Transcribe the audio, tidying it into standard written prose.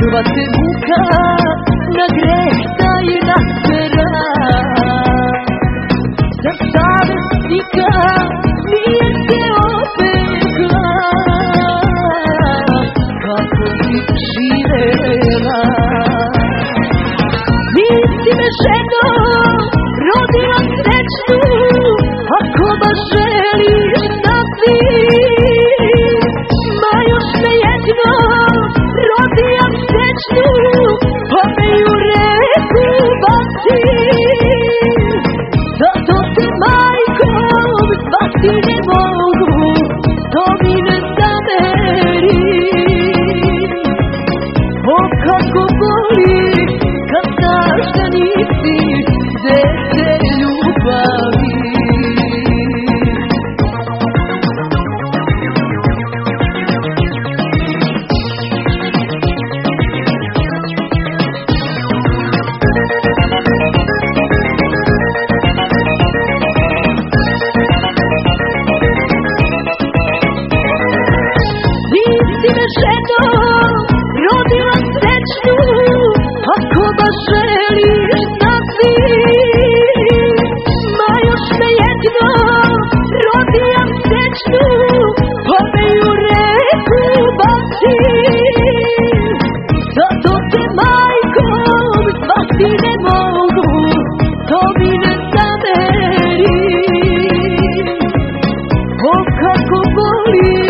prva te muka na greh taj natera. Za savjesnika nije se opekla, kako si živela. Nisi me ženo rodila srećnu, ako baš želiš znati, ma još me jedno rodila srećnu, pa me u reku baci. Zato te majkom zvati ne mogu, to mi ne zameri. O kako boli kad znaš da nisi dete ljubavi. Nisi me ženo rodila srećnu, ako baš želiš znati, ma još me jedno rodila srećnu, pa me u reku baci. Zato te majkom zvati ne mogu, to mi ne zameri. O kako boli